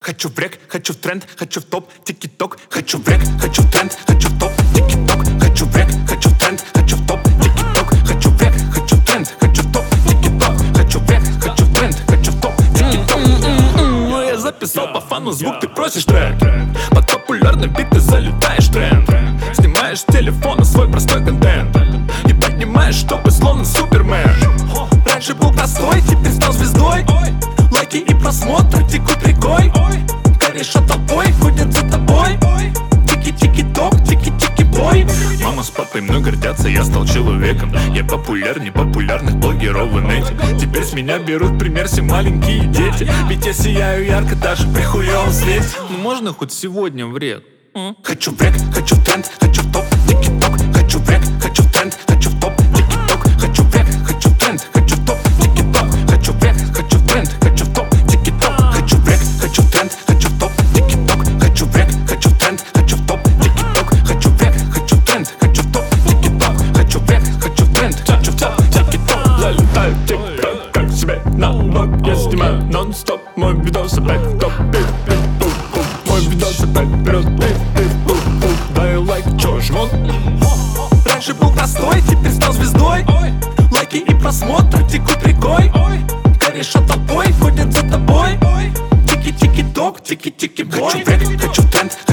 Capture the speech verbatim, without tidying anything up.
Хочу в рек, хочу в тренд, хочу в топ, тики-ток. Хочу в рек, хочу в тренд, хочу в топ, тики-ток. Хочу в рек, хочу в тренд, хочу в топ, тики-ток. Хочу в рек, хочу в тренд, хочу в топ, тики-ток. Хочу в рек, хочу в тренд, хочу в топ, тики-ток. Ну я записал по фану звук, ты просишь трек. Под популярный бит ты залетаешь в тренд. Снимаешь с телефона свой простой контент и поднимаешь топы словно супермен. Раньше был простой, теперь стал звездой. Лайки и просмотры текут рекой. Кореша толпой ходят за тобой. Тики-тики-ток, тики-тики-бой. Мама с папой мной гордятся, я стал человеком. Я популярней популярных блогеров в инете. Теперь с меня берут пример все маленькие дети. Ведь я сияю ярко даже при хуёвом свете. Ну можно хоть сегодня в рек? Хочу в рек, хочу в тренд, хочу в топ, тики-ток. Хочу в рек, хочу в тренд, хочу в топ, тики-ток. Хочу в рек, хочу в тренд, хочу в топ, тики-ток. Хочу в рек, хочу в тренд, хочу в топ, тики-ток. Хочу в рек, хочу в тренд, хочу в топ, тики-ток. Хочу в рек, хочу в тренд, хочу в топ, тики-ток. Хочу в рек, хочу в тренд, хочу в топ, тики-ток. Хочу в рек, хочу в тренд, хочу в топ, тики-ток. Залетаю в тик-ток, как себе на лоб. Я снимаю нон-стоп, мой видос опять в топ. Мой видос опять вперед. Дай лайк, чё жмот? Раньше был простой, теперь стал звездой. Лайки и просмотры текут рекой. Кореша толпой ходят за тобой. Тики-тики-ток, тики-тики-бой. Хочу в рек, хочу в тренд,